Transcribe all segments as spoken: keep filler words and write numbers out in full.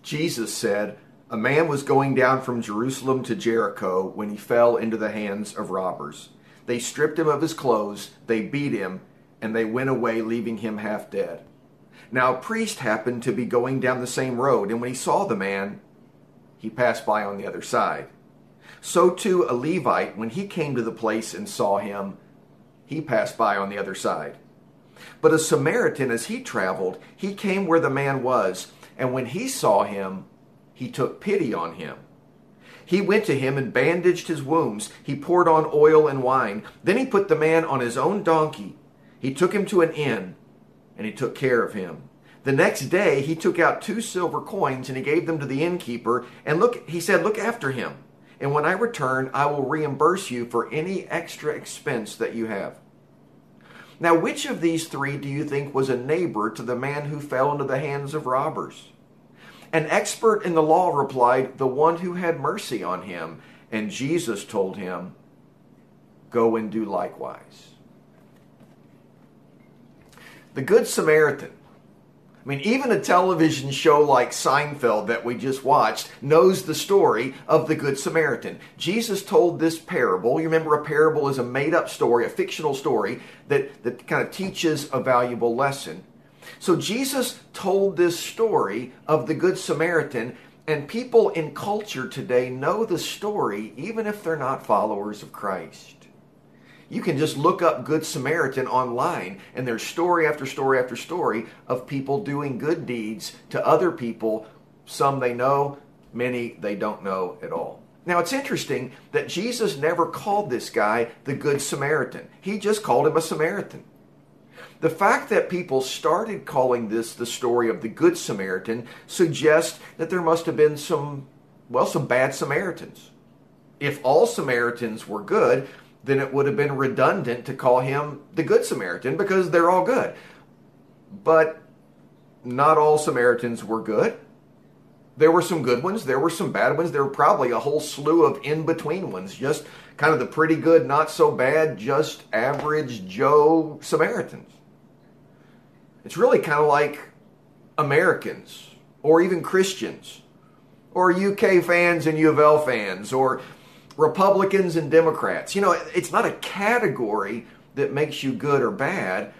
Jesus said, "A man was going down from Jerusalem to Jericho when he fell into the hands of robbers. They stripped him of his clothes, they beat him, and they went away, leaving him half dead. Now a priest happened to be going down the same road, and when he saw the man, he passed by on the other side. So too a Levite, when he came to the place and saw him, he passed by on the other side. But a Samaritan, as he traveled, he came where the man was, and when he saw him, he took pity on him. He went to him and bandaged his wounds. He poured on oil and wine. Then he put the man on his own donkey. He took him to an inn, and he took care of him. The next day he took out two silver coins, and he gave them to the innkeeper. And look, he said, "Look after him, and when I return, I will reimburse you for any extra expense that you have." Now, which of these three do you think was a neighbor to the man who fell into the hands of robbers? An expert in the law replied, "The one who had mercy on him." And Jesus told him, "Go and do likewise." The Good Samaritan. I mean, even a television show like Seinfeld that we just watched knows the story of the Good Samaritan. Jesus told this parable. You remember, a parable is a made-up story, a fictional story that, that kind of teaches a valuable lesson. So Jesus told this story of the Good Samaritan, and people in culture today know the story even if they're not followers of Christ. You can just look up Good Samaritan online, and there's story after story after story of people doing good deeds to other people. Some they know, many they don't know at all. Now, it's interesting that Jesus never called this guy the Good Samaritan. He just called him a Samaritan. The fact that people started calling this the story of the Good Samaritan suggests that there must have been some, well, some bad Samaritans. If all Samaritans were good, then it would have been redundant to call him the Good Samaritan because they're all good. But not all Samaritans were good. There were some good ones. There were some bad ones. There were probably a whole slew of in-between ones. Just kind of the pretty good, not so bad, just average Joe Samaritans. It's really kind of like Americans or even Christians or U K fans and U of L fans or Republicans and Democrats. You know, it's not a category that makes you good or bad.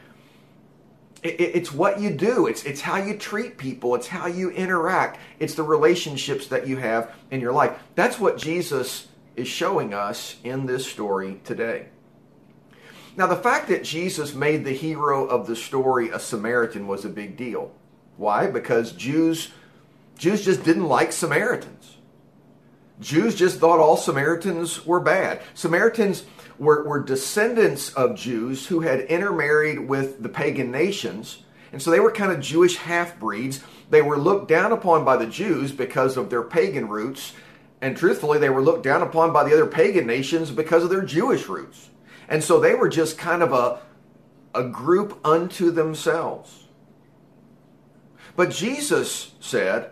It's what you do. It's, it's how you treat people. It's how you interact. It's the relationships that you have in your life. That's what Jesus is showing us in this story today. Now, the fact that Jesus made the hero of the story a Samaritan was a big deal. Why? Because Jews, Jews just didn't like Samaritans. Jews just thought all Samaritans were bad. Samaritans were, were descendants of Jews who had intermarried with the pagan nations, and so they were kind of Jewish half-breeds. They were looked down upon by the Jews because of their pagan roots, and truthfully, they were looked down upon by the other pagan nations because of their Jewish roots. And so they were just kind of a, a group unto themselves. But Jesus said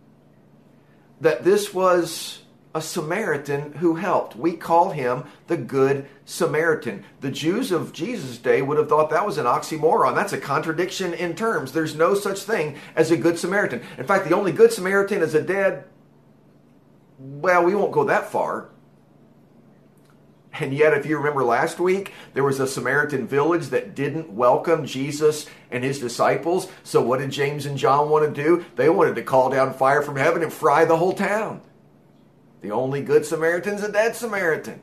that this was a Samaritan who helped. We call him the Good Samaritan. The Jews of Jesus' day would have thought that was an oxymoron. That's a contradiction in terms. There's no such thing as a Good Samaritan. In fact, the only Good Samaritan is a dead, well, we won't go that far. And yet, if you remember last week, there was a Samaritan village that didn't welcome Jesus and his disciples. So what did James and John want to do? They wanted to call down fire from heaven and fry the whole town. The only Good Samaritan's a dead Samaritan.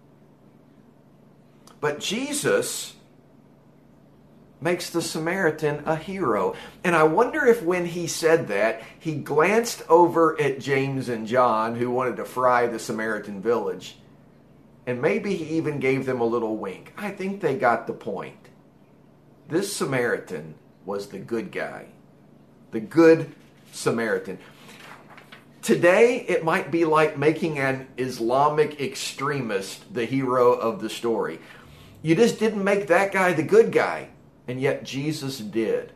But Jesus makes the Samaritan a hero. And I wonder if when he said that, he glanced over at James and John, who wanted to fry the Samaritan village. And maybe he even gave them a little wink. I think they got the point. This Samaritan was the good guy. The Good Samaritan. Today, it might be like making an Islamic extremist the hero of the story. You just didn't make that guy the good guy, and yet Jesus did.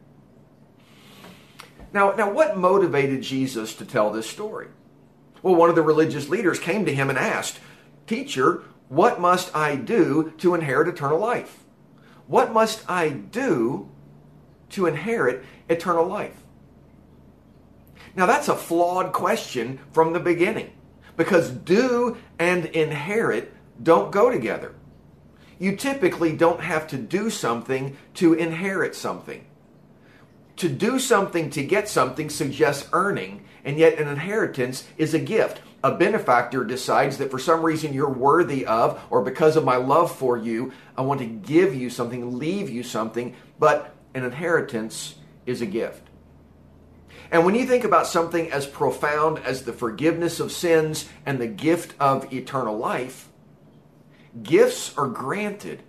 Now, now, what motivated Jesus to tell this story? Well, one of the religious leaders came to him and asked, "Teacher, what must I do to inherit eternal life?" What must I do to inherit eternal life? Now that's a flawed question from the beginning, because do and inherit don't go together. You typically don't have to do something to inherit something. To do something to get something suggests earning, and yet an inheritance is a gift. A benefactor decides that for some reason you're worthy of, or because of my love for you, I want to give you something, leave you something, but an inheritance is a gift. And when you think about something as profound as the forgiveness of sins and the gift of eternal life, gifts are granted.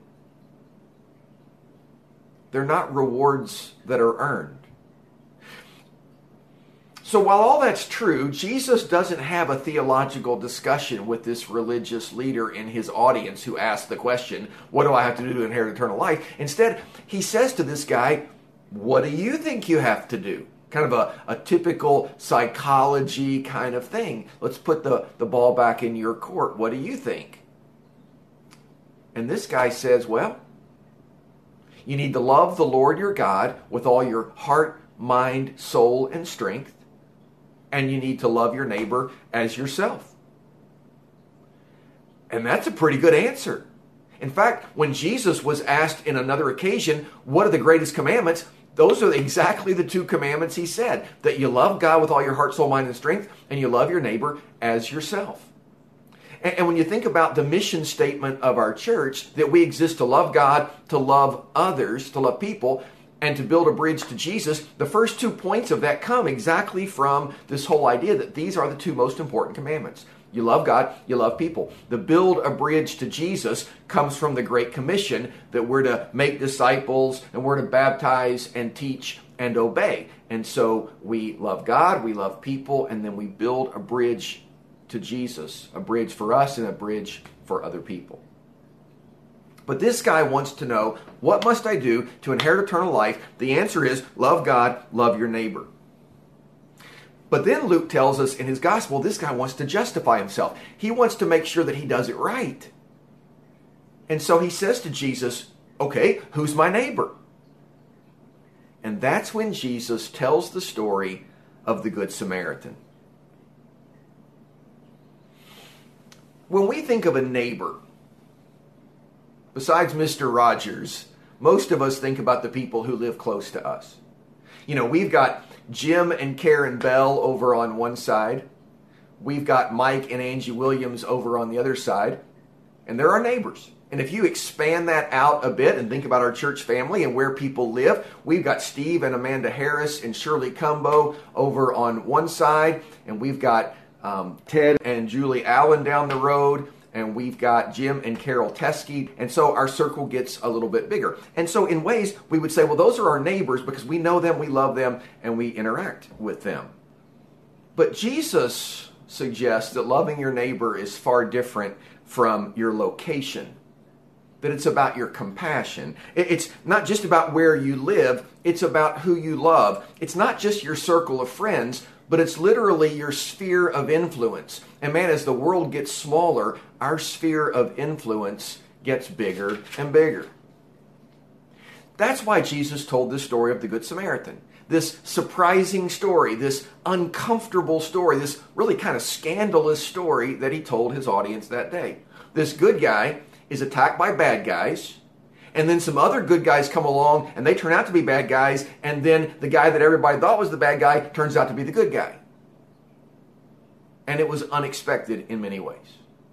They're not rewards that are earned. So while all that's true, Jesus doesn't have a theological discussion with this religious leader in his audience who asked the question, what do I have to do to inherit eternal life? Instead, he says to this guy, what do you think you have to do? Kind of a, a typical psychology kind of thing. Let's put the, the ball back in your court. What do you think? And this guy says, well, you need to love the Lord your God with all your heart, mind, soul, and strength. And you need to love your neighbor as yourself. And that's a pretty good answer. In fact, when Jesus was asked in another occasion, what are the greatest commandments? Those are exactly the two commandments he said. That you love God with all your heart, soul, mind, and strength, and you love your neighbor as yourself. And, and when you think about the mission statement of our church, that we exist to love God, to love others, to love people, and to build a bridge to Jesus, the first two points of that come exactly from this whole idea that these are the two most important commandments. You love God, you love people. The build a bridge to Jesus comes from the Great Commission that we're to make disciples and we're to baptize and teach and obey. And so we love God, we love people, and then we build a bridge to Jesus, a bridge for us and a bridge for other people. But this guy wants to know, what must I do to inherit eternal life? The answer is, love God, love your neighbor. But then Luke tells us in his gospel, this guy wants to justify himself. He wants to make sure that he does it right. And so he says to Jesus, okay, who's my neighbor? And that's when Jesus tells the story of the Good Samaritan. When we think of a neighbor, besides Mister Rogers, most of us think about the people who live close to us. You know, we've got Jim and Karen Bell over on one side. We've got Mike and Angie Williams over on the other side. And they're our neighbors. And if you expand that out a bit and think about our church family and where people live, we've got Steve and Amanda Harris and Shirley Cumbo over on one side. And we've got um, Ted and Julie Allen down the road. And we've got Jim and Carol Teskey. And so our circle gets a little bit bigger. And so in ways, we would say, well, those are our neighbors because we know them, we love them, and we interact with them. But Jesus suggests that loving your neighbor is far different from your location. That it's about your compassion. It's not just about where you live, it's about who you love. It's not just your circle of friends, but it's literally your sphere of influence. And man, as the world gets smaller, our sphere of influence gets bigger and bigger. That's why Jesus told this story of the Good Samaritan. This surprising story, this uncomfortable story, this really kind of scandalous story that he told his audience that day. This good guy is attacked by bad guys, and then some other good guys come along and they turn out to be bad guys, and then the guy that everybody thought was the bad guy turns out to be the good guy. And it was unexpected in many ways.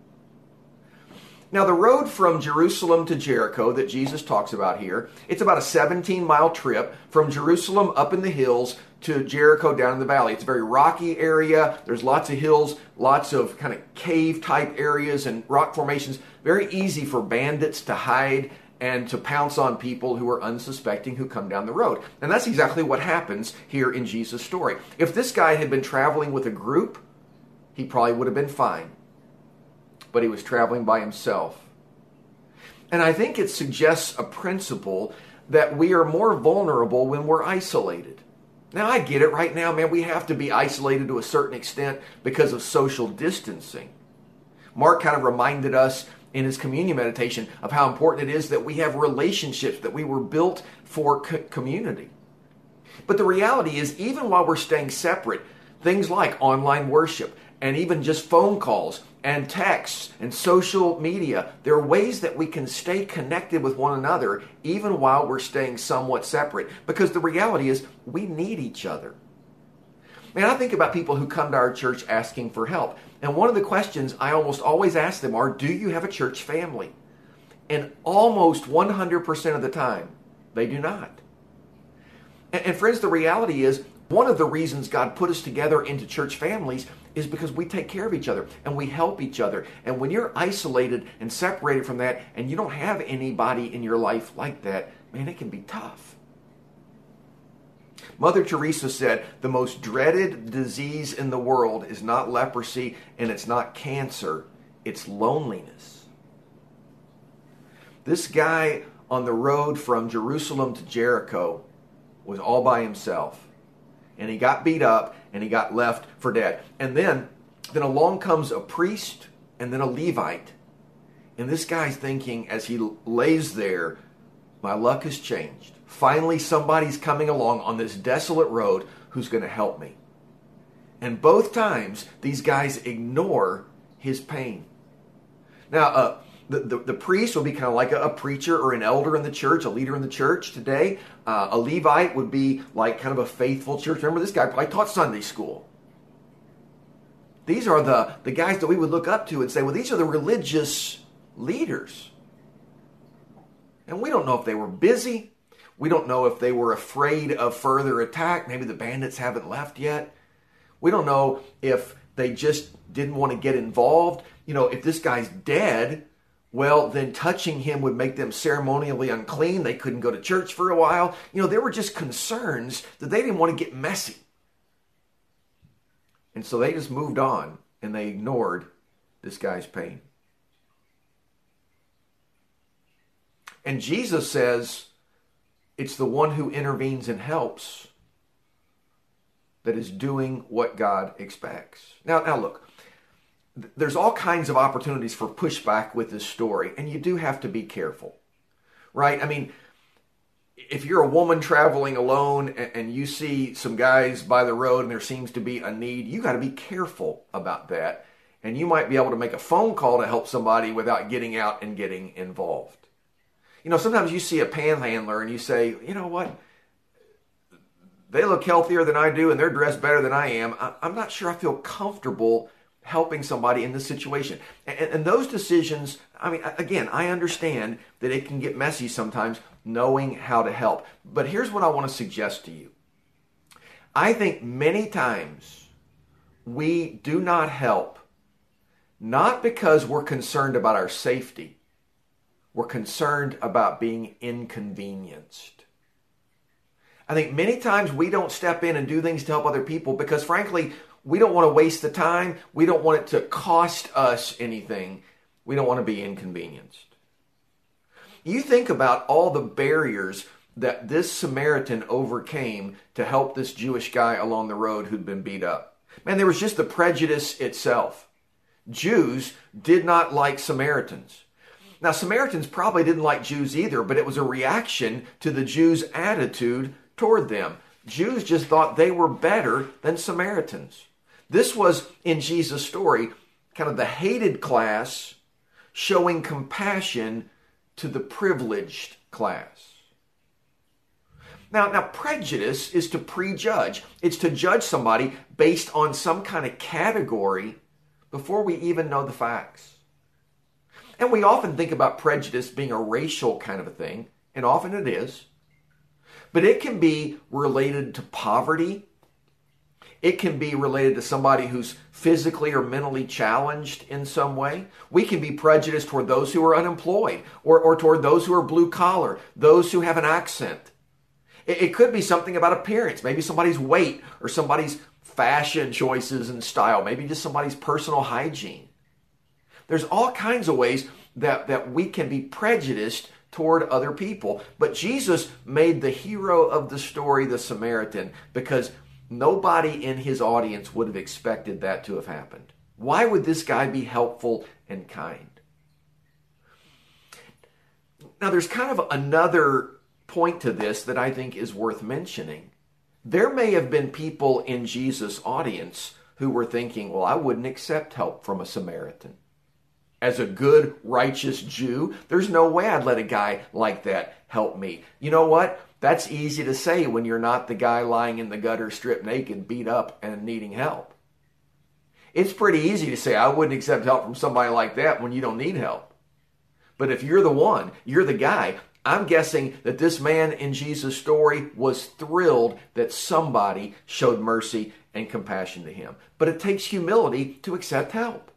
Now, the road from Jerusalem to Jericho that Jesus talks about here, it's about a seventeen mile trip from Jerusalem up in the hills to Jericho down in the valley. It's a very rocky area. There's lots of hills, lots of kind of cave type areas and rock formations. Very easy for bandits to hide and to pounce on people who are unsuspecting who come down the road. And that's exactly what happens here in Jesus' story. If this guy had been traveling with a group, he probably would have been fine. But he was traveling by himself. And I think it suggests a principle that we are more vulnerable when we're isolated. Now, I get it right now, man, we have to be isolated to a certain extent because of social distancing. Mark kind of reminded us in his communion meditation of how important it is that we have relationships, that we were built for co- community. But the reality is, even while we're staying separate, Things like online worship and even just phone calls and texts and social media. There are ways that we can stay connected with one another even while we're staying somewhat separate, because the reality is we need each other. Man, I think about people who come to our church asking for help. And one of the questions I almost always ask them are, do you have a church family? And almost one hundred percent of the time, they do not. And, and friends, the reality is, one of the reasons God put us together into church families is because we take care of each other and we help each other. And when you're isolated and separated from that and you don't have anybody in your life like that, man, it can be tough. Mother Teresa said, the most dreaded disease in the world is not leprosy and it's not cancer, it's loneliness. This guy on the road from Jerusalem to Jericho was all by himself. And he got beat up and he got left for dead. And then, then along comes a priest and then a Levite. And this guy's thinking as he lays there, my luck has changed. Finally, somebody's coming along on this desolate road who's going to help me. And both times, these guys ignore his pain. Now, uh, the, the, the priest will be kind of like a, a preacher or an elder in the church, a leader in the church today. Uh, a Levite would be like kind of a faithful church. Remember, this guy probably taught Sunday school. These are the, the guys that we would look up to and say, well, these are the religious leaders. And we don't know if they were busy. We don't know if they were afraid of further attack. Maybe the bandits haven't left yet. We don't know if they just didn't want to get involved. You know, if this guy's dead, well, then touching him would make them ceremonially unclean. They couldn't go to church for a while. You know, there were just concerns that they didn't want to get messy. And so they just moved on and they ignored this guy's pain. And Jesus says it's the one who intervenes and helps that is doing what God expects. Now, now look, there's all kinds of opportunities for pushback with this story, and you do have to be careful, right? I mean, if you're a woman traveling alone and, and you see some guys by the road and there seems to be a need, you got to be careful about that. And you might be able to make a phone call to help somebody without getting out and getting involved. You know, sometimes you see a panhandler and you say, you know what? They look healthier than I do and they're dressed better than I am. I, I'm not sure I feel comfortable helping somebody in this situation. And, and those decisions, I mean, again, I understand that it can get messy sometimes knowing how to help. But here's what I want to suggest to you. I think many times we do not help, not because we're concerned about our safety. We're concerned about being inconvenienced. I think many times we don't step in and do things to help other people because, frankly, we don't want to waste the time. We don't want it to cost us anything. We don't want to be inconvenienced. You think about all the barriers that this Samaritan overcame to help this Jewish guy along the road who'd been beat up. Man, there was just the prejudice itself. Jews did not like Samaritans. Now, Samaritans probably didn't like Jews either, but it was a reaction to the Jews' attitude toward them. Jews just thought they were better than Samaritans. This was, in Jesus' story, kind of the hated class showing compassion to the privileged class. Now, now, prejudice is to prejudge. It's to judge somebody based on some kind of category before we even know the facts. And we often think about prejudice being a racial kind of a thing, and often it is. But it can be related to poverty. It can be related to somebody who's physically or mentally challenged in some way. We can be prejudiced toward those who are unemployed, or, or toward those who are blue collar, those who have an accent. It, it could be something about appearance, maybe somebody's weight or somebody's fashion choices and style, maybe just somebody's personal hygiene. There's all kinds of ways that, that we can be prejudiced toward other people. But Jesus made the hero of the story the Samaritan because nobody in his audience would have expected that to have happened. Why would this guy be helpful and kind? Now, there's kind of another point to this that I think is worth mentioning. There may have been people in Jesus' audience who were thinking, well, I wouldn't accept help from a Samaritan. As a good, righteous Jew, there's no way I'd let a guy like that help me. You know what? That's easy to say when you're not the guy lying in the gutter, stripped naked, beat up, and needing help. It's pretty easy to say, I wouldn't accept help from somebody like that when you don't need help. But if you're the one, you're the guy, I'm guessing that this man in Jesus' story was thrilled that somebody showed mercy and compassion to him. But it takes humility to accept help.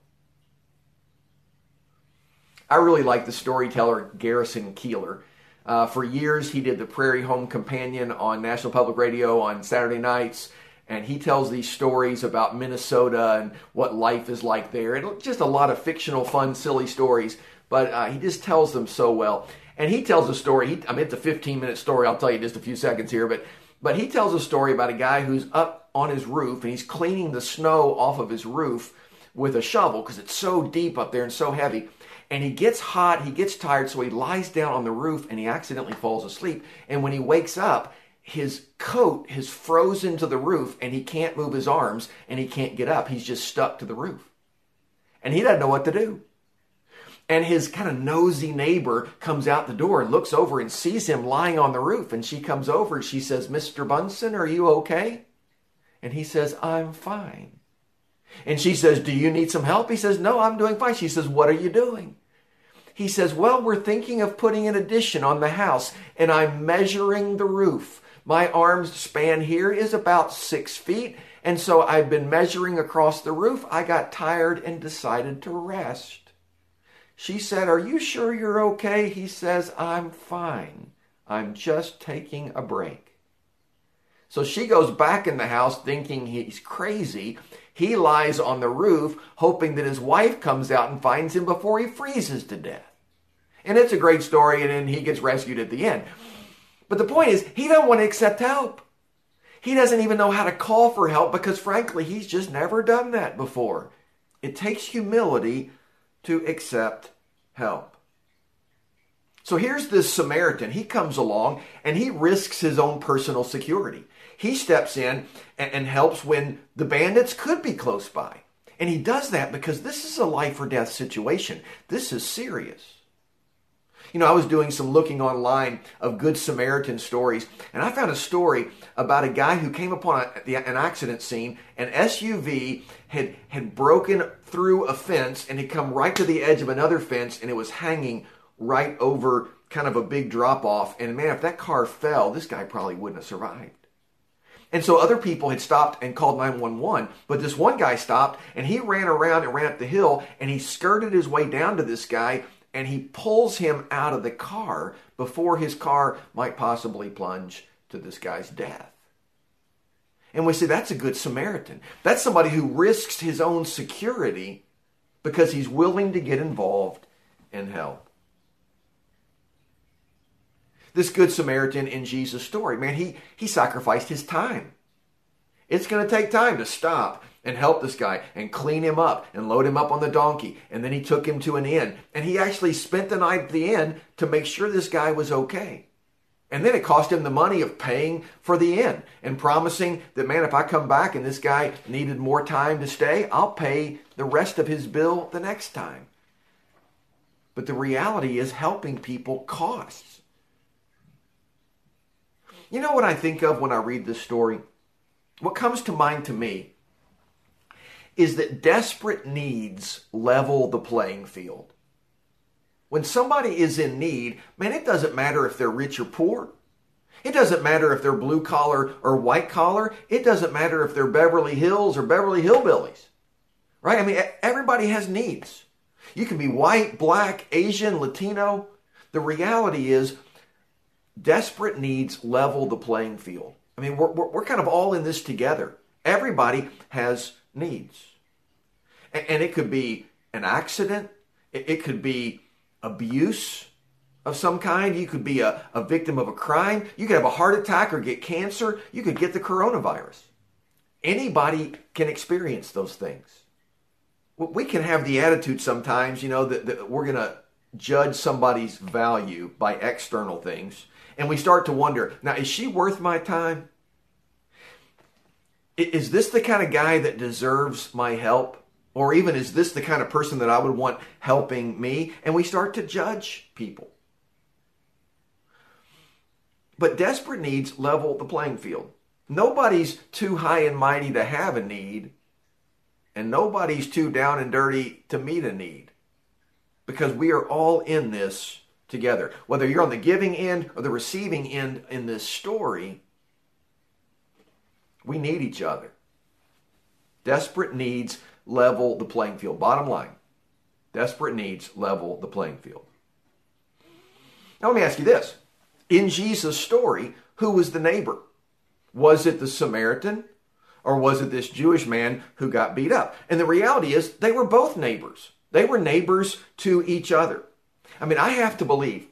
I really like the storyteller Garrison Keillor. Uh, for years, he did the Prairie Home Companion on National Public Radio on Saturday nights. And he tells these stories about Minnesota and what life is like there. And just a lot of fictional, fun, silly stories. But uh, he just tells them so well. And he tells a story. He, I mean, it's a fifteen-minute story. I'll tell you just a few seconds here. But, but he tells a story about a guy who's up on his roof. And he's cleaning the snow off of his roof with a shovel because it's so deep up there and so heavy. And he gets hot. He gets tired. So he lies down on the roof and he accidentally falls asleep. And when he wakes up, his coat has frozen to the roof and he can't move his arms and he can't get up. He's just stuck to the roof. And he doesn't know what to do. And his kind of nosy neighbor comes out the door and looks over and sees him lying on the roof. And she comes over and she says, Mister Bunsen, are you okay? And he says, I'm fine. And she says, do you need some help? He says, no, I'm doing fine. She says, what are you doing? He says, well, we're thinking of putting an addition on the house and I'm measuring the roof. My arm's span here is about six feet. And so I've been measuring across the roof. I got tired and decided to rest. She said, are you sure you're okay? He says, I'm fine. I'm just taking a break. So she goes back in the house thinking he's crazy. He lies on the roof hoping that his wife comes out and finds him before he freezes to death. And it's a great story, and then he gets rescued at the end. But the point is, he doesn't want to accept help. He doesn't even know how to call for help because, frankly, he's just never done that before. It takes humility to accept help. So here's this Samaritan. He comes along and he risks his own personal security. He steps in and, and helps when the bandits could be close by. And he does that because this is a life or death situation. This is serious. You know, I was doing some looking online of Good Samaritan stories, and I found a story about a guy who came upon a, an accident scene. An S U V had, had broken through a fence and had come right to the edge of another fence, and it was hanging right over kind of a big drop-off. And man, if that car fell, this guy probably wouldn't have survived. And so other people had stopped and called nine one one, but this one guy stopped, and he ran around and ran up the hill, and he skirted his way down to this guy, and he pulls him out of the car before his car might possibly plunge to this guy's death. And we say that's a good Samaritan. That's somebody who risks his own security because he's willing to get involved and help. This good Samaritan in Jesus' story, man, he, he sacrificed his time. It's going to take time to stop and help this guy and clean him up and load him up on the donkey. And then he took him to an inn. And he actually spent the night at the inn to make sure this guy was okay. And then it cost him the money of paying for the inn and promising that, man, if I come back and this guy needed more time to stay, I'll pay the rest of his bill the next time. But the reality is helping people costs. You know what I think of when I read this story? What comes to mind to me is that desperate needs level the playing field. When somebody is in need, man, it doesn't matter if they're rich or poor. It doesn't matter if they're blue collar or white collar. It doesn't matter if they're Beverly Hills or Beverly Hillbillies. Right? I mean, everybody has needs. You can be white, black, Asian, Latino. The reality is desperate needs level the playing field. I mean, we're, we're, we're kind of all in this together. Everybody has needs. And, and it could be an accident. It, it could be abuse of some kind. You could be a, a victim of a crime. You could have a heart attack or get cancer. You could get the coronavirus. Anybody can experience those things. We can have the attitude sometimes, you know, that, that we're going to judge somebody's value by external things. And we start to wonder, now, is she worth my time? Is this the kind of guy that deserves my help? Or even, is this the kind of person that I would want helping me? And we start to judge people. But desperate needs level the playing field. Nobody's too high and mighty to have a need, and nobody's too down and dirty to meet a need, because we are all in this together. Whether you're on the giving end or the receiving end in this story, we need each other. Desperate needs level the playing field. Bottom line, desperate needs level the playing field. Now let me ask you this. In Jesus' story, who was the neighbor? Was it the Samaritan, or was it this Jewish man who got beat up? And the reality is they were both neighbors. They were neighbors to each other. I mean, I have to believe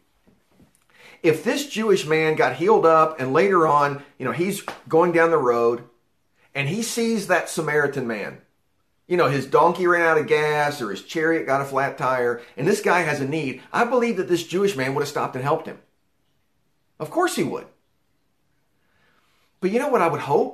if this Jewish man got healed up and later on, you know, he's going down the road and he sees that Samaritan man, you know, his donkey ran out of gas or his chariot got a flat tire, and this guy has a need, I believe that this Jewish man would have stopped and helped him. Of course he would. But you know what I would hope?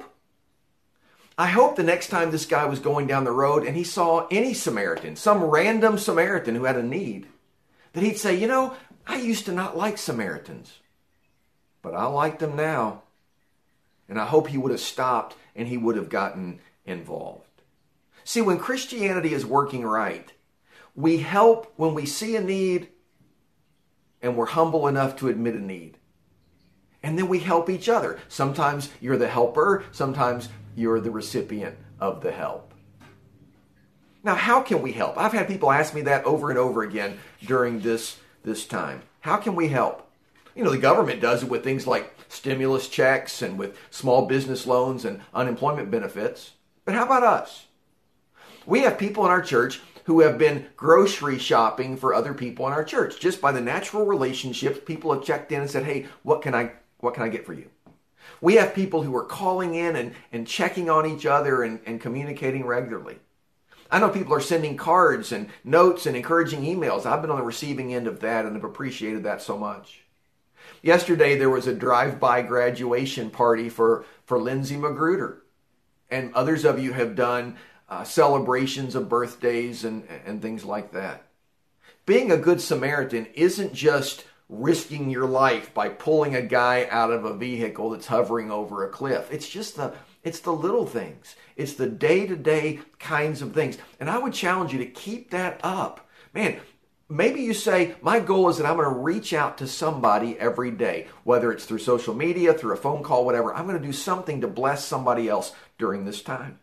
I hope the next time this guy was going down the road and he saw any Samaritan, some random Samaritan who had a need, that he'd say, you know, I used to not like Samaritans, but I like them now. And I hope he would have stopped and he would have gotten involved. See, when Christianity is working right, we help when we see a need and we're humble enough to admit a need. And then we help each other. Sometimes you're the helper, sometimes you're the recipient of the help. Now, how can we help? I've had people ask me that over and over again during this, this time. How can we help? You know, the government does it with things like stimulus checks and with small business loans and unemployment benefits. But how about us? We have people in our church who have been grocery shopping for other people in our church. Just by the natural relationships, people have checked in and said, hey, what can I, what can I get for you? We have people who are calling in and, and checking on each other and, and communicating regularly. I know people are sending cards and notes and encouraging emails. I've been on the receiving end of that and have appreciated that so much. Yesterday, there was a drive-by graduation party for, for Lindsay Magruder. And others of you have done uh, celebrations of birthdays and, and things like that. Being a good Samaritan isn't just risking your life by pulling a guy out of a vehicle that's hovering over a cliff. It's just the It's the little things. It's the day-to-day kinds of things. And I would challenge you to keep that up. Man, maybe you say, my goal is that I'm going to reach out to somebody every day, whether it's through social media, through a phone call, whatever. I'm going to do something to bless somebody else during this time.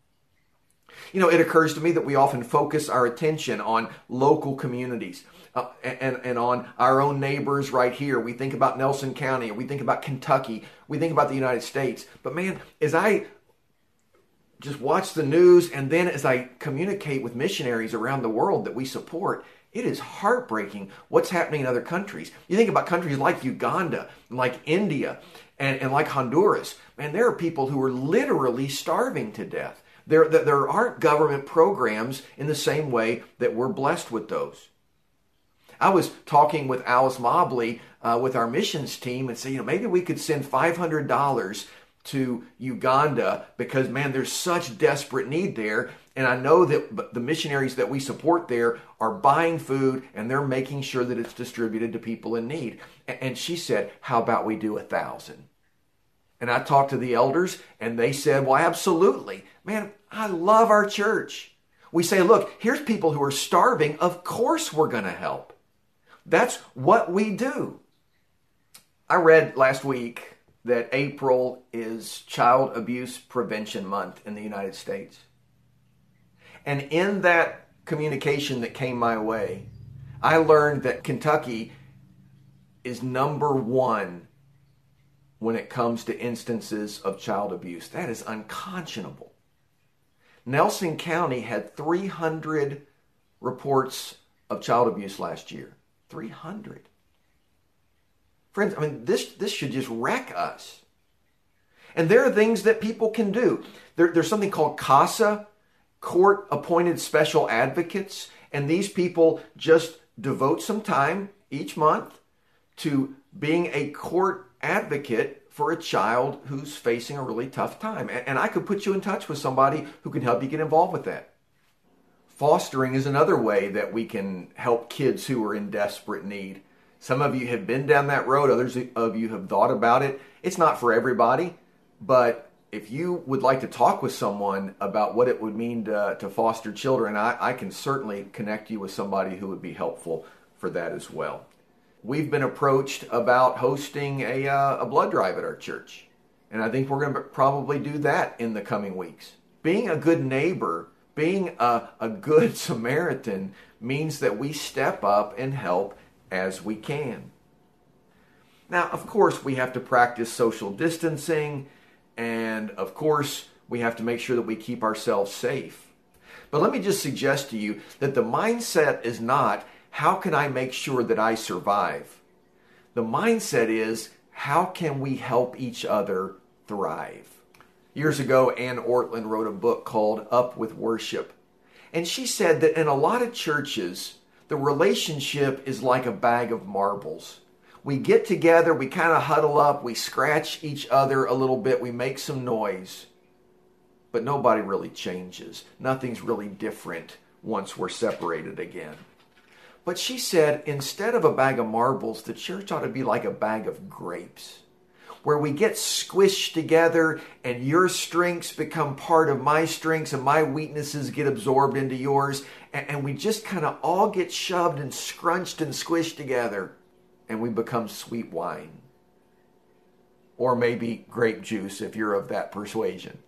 You know, it occurs to me that we often focus our attention on local communities uh, and, and on our own neighbors right here. We think about Nelson County, or we think about Kentucky, we think about the United States. But man, as I just watch the news and then as I communicate with missionaries around the world that we support, it is heartbreaking what's happening in other countries. You think about countries like Uganda, like India, and, and like Honduras. Man, there are people who are literally starving to death. There, there aren't government programs in the same way that we're blessed with those. I was talking with Alice Mobley uh, with our missions team and said, you know, maybe we could send five hundred dollars to Uganda because, man, there's such desperate need there. And I know that the missionaries that we support there are buying food and they're making sure that it's distributed to people in need. And she said, how about we do a thousand? And I talked to the elders and they said, well, absolutely. Man, I love our church. We say, look, here's people who are starving. Of course we're going to help. That's what we do. I read last week that April is Child Abuse Prevention Month in the United States. And in that communication that came my way, I learned that Kentucky is number one when it comes to instances of child abuse. That is unconscionable. Nelson County had three hundred reports of child abuse last year. three hundred. Friends, I mean, this, this should just wreck us. And there are things that people can do. There, there's something called CASA, Court-Appointed Special Advocates, and these people just devote some time each month to being a court advocate for a child who's facing a really tough time. And I could put you in touch with somebody who can help you get involved with that. Fostering is another way that we can help kids who are in desperate need. Some of you have been down that road. Others of you have thought about it. It's not for everybody, but if you would like to talk with someone about what it would mean to, to foster children, I, I can certainly connect you with somebody who would be helpful for that as well. We've been approached about hosting a, uh, a blood drive at our church, and I think we're going to probably do that in the coming weeks. Being a good neighbor, being a, a good Samaritan means that we step up and help as we can. Now, of course, we have to practice social distancing, and of course, we have to make sure that we keep ourselves safe. But let me just suggest to you that the mindset is not, how can I make sure that I survive? The mindset is, how can we help each other thrive? Years ago, Ann Ortlund wrote a book called Up with Worship. And she said that in a lot of churches, the relationship is like a bag of marbles. We get together, we kind of huddle up, we scratch each other a little bit, we make some noise. But nobody really changes. Nothing's really different once we're separated again. But she said, instead of a bag of marbles, the church ought to be like a bag of grapes, where we get squished together and your strengths become part of my strengths and my weaknesses get absorbed into yours. And, and we just kind of all get shoved and scrunched and squished together and we become sweet wine. Or maybe grape juice if you're of that persuasion.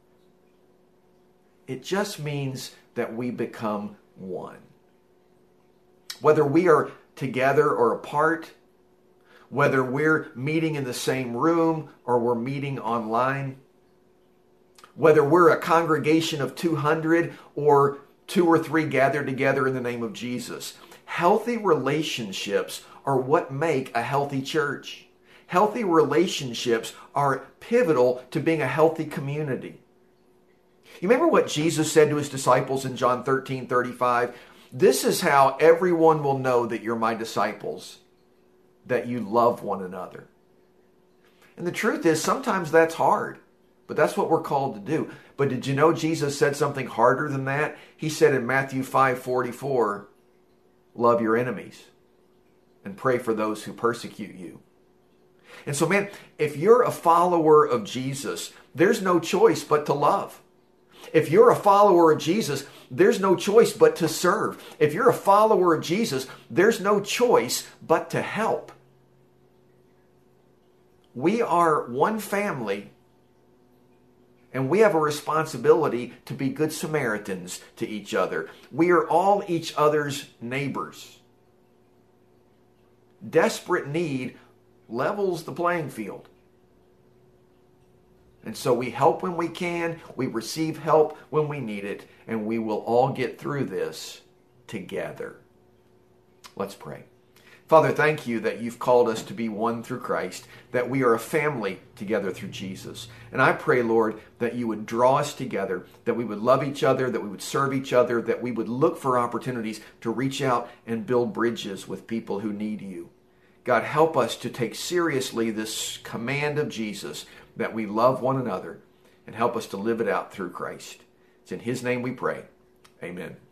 It just means that we become one. Whether we are together or apart, whether we're meeting in the same room or we're meeting online, whether we're a congregation of two hundred or two or three gathered together in the name of Jesus, healthy relationships are what make a healthy church. Healthy relationships are pivotal to being a healthy community. You remember what Jesus said to his disciples in John thirteen thirty-five? This is how everyone will know that you're my disciples, that you love one another. And the truth is, sometimes that's hard, but that's what we're called to do. But did you know Jesus said something harder than that? He said in Matthew five forty-four, love your enemies and pray for those who persecute you. And so, man, if you're a follower of Jesus, there's no choice but to love. If you're a follower of Jesus, there's no choice but to serve. If you're a follower of Jesus, there's no choice but to help. We are one family, and we have a responsibility to be good Samaritans to each other. We are all each other's neighbors. Desperate need levels the playing field. And so we help when we can, we receive help when we need it, and we will all get through this together. Let's pray. Father, thank you that you've called us to be one through Christ, that we are a family together through Jesus. And I pray, Lord, that you would draw us together, that we would love each other, that we would serve each other, that we would look for opportunities to reach out and build bridges with people who need you. God, help us to take seriously this command of Jesus that we love one another, and help us to live it out through Christ. It's in his name we pray. Amen.